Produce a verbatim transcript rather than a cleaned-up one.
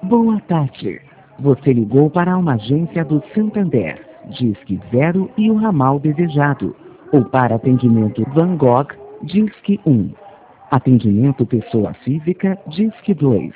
Boa tarde. Você ligou para uma agência do Santander. Disque zero e o ramal desejado. Ou para atendimento Van Gogh, Disque um. Atendimento pessoa física, Disque dois.